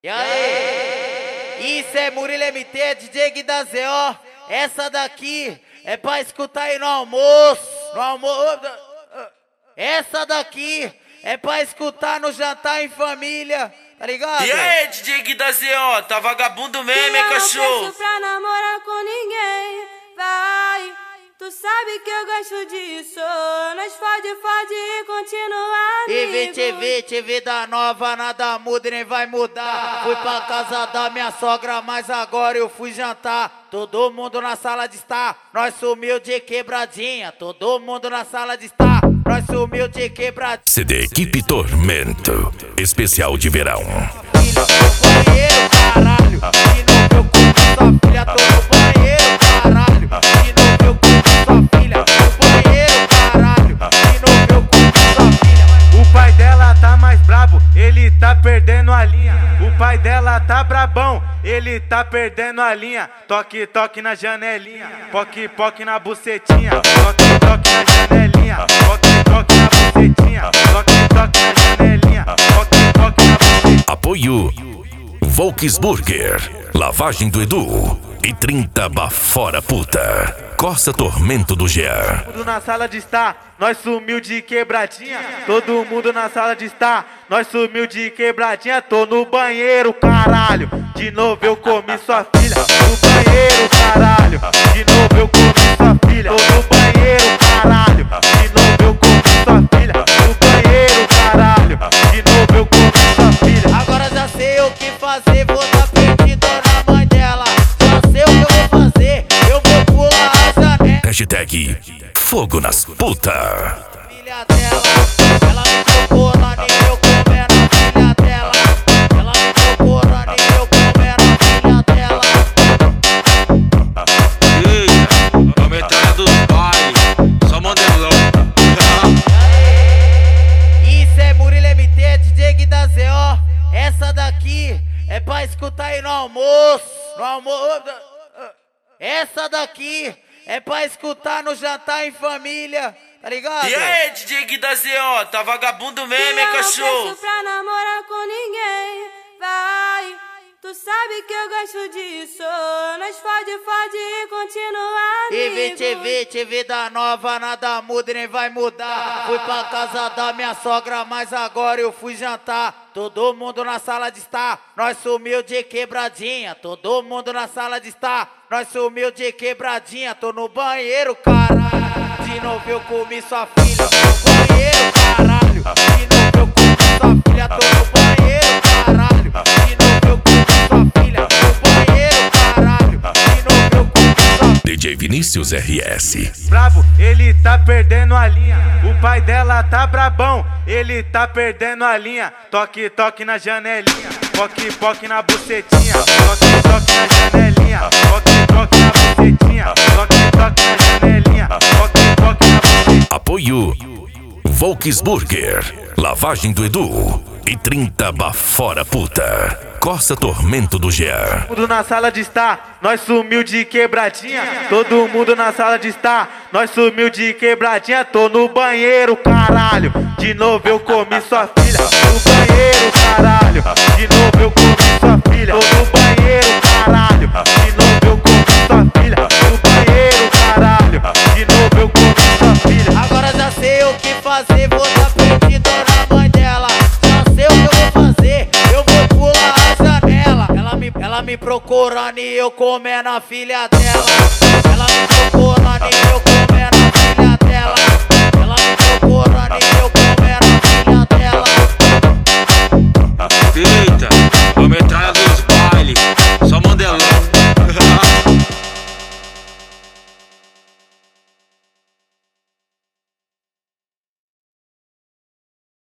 E aí? Isso é Murilo MT, DJ Gui da ZO. Essa daqui é pra escutar aí no almoço. Essa daqui é pra escutar no jantar em família, tá ligado? E aí, DJ Gui da ZO, tá vagabundo mesmo, hein, cachorro? Eu não peço pra namorar com ninguém, vai. Tu sabe que eu gosto disso. Nós fode e continua amigo. TV da nova, nada muda e nem vai mudar. Fui pra casa da minha sogra, mas agora eu fui jantar. Todo mundo na sala de estar, nós sumiu de quebradinha. Todo mundo na sala de estar, nós sumiu de quebradinha. CD Equipe Tormento, especial de verão. Filha, tô no banheiro, caralho. E no meu cu, sua filha, tô no banheiro, caralho. E no meu cu, sua filha, no banheiro, caralho. E no meu cu, sua filha. O pai dela tá mais brabo, ele tá perdendo a linha. O pai dela tá brabão, ele tá perdendo a linha. Toque, toque na janelinha, poque, poque na bucetinha. Toque, toque na janelinha, poque, toque na bucetinha. Toque, toque na janelinha, poque, toque na bucetinha. Apoio Volksburger, Lavagem do Edu e 30 Bafora Puta. Corsa Tormento do Jean. Todo mundo na sala de estar, nós sumiu de quebradinha. Todo mundo na sala de estar, nós sumiu de quebradinha. Tô no banheiro, caralho. De novo eu comi sua filha. No banheiro, caralho. De novo eu comi sua filha. Tô no banheiro, caralho. De novo eu comi sua filha. No banheiro, caralho. De novo eu comi sua filha. Agora já sei o que fazer, vou dar perdido na mãe dela. Já sei o que eu vou fazer, eu vou pular a janela. Hashtag Fogo nas Puta. Filha dela, ela me tocou lá nem eu comendo a filha dela. Ela me tocou lá nem eu comendo a filha dela. Eita, a metralha dos pais, só mandelão. Isso é Murilo MT, DJ Gui da ZO. Essa daqui é pra escutar aí no almoço. Essa daqui é pra escutar no jantar em família, tá ligado? E aí, DJ Gui da ZO, tá vagabundo mesmo, hein, Eu não cachorro? peço pra namorar com ninguém, vai. Tu sabe que eu gosto disso. Nós fode e continua amigo. TV da nova, nada muda e nem vai mudar. Fui pra casa da minha sogra, mas agora eu fui jantar. Todo mundo na sala de estar, nós sumiu de quebradinha. Todo mundo na sala de estar, nós sumiu de quebradinha. Tô no banheiro, caralho. De novo eu comi sua filha. No banheiro, caralho. De novo eu comi sua filha. Tô no banheiro, caralho. De novo eu comi sua filha. No banheiro, caralho. De novo eu comi sua filha. DJ Vinícius RS. Brabo, ele tá perdendo a linha. O pai dela tá brabão, ele tá perdendo a linha. Toque, toque na janelinha, poque, poque na bucetinha. Toque, toque na janelinha, poque, toque na bucetinha. Toque, toque na janelinha, poque, toque na bucetinha. Apoio Volksburger, Lavagem do Edu e 30 Bafora Puta. Corsa Tormento do Jean. Todo mundo na sala de estar, nós sumiu de quebradinha. Todo mundo na sala de estar, nós sumiu de quebradinha. Tô no banheiro, caralho. De novo eu comi sua filha. No banheiro, caralho. De novo eu comi sua filha. Tô no banheiro, caralho. De novo eu comi sua filha. No banheiro, caralho. De novo eu comi sua filha. Agora já sei o que fazer, vou dar perdido na mãe dela. Já sei o que eu vou fazer, eu vou pular a janela. Ela me procurando e eu comendo a filha dela. Ela me procurando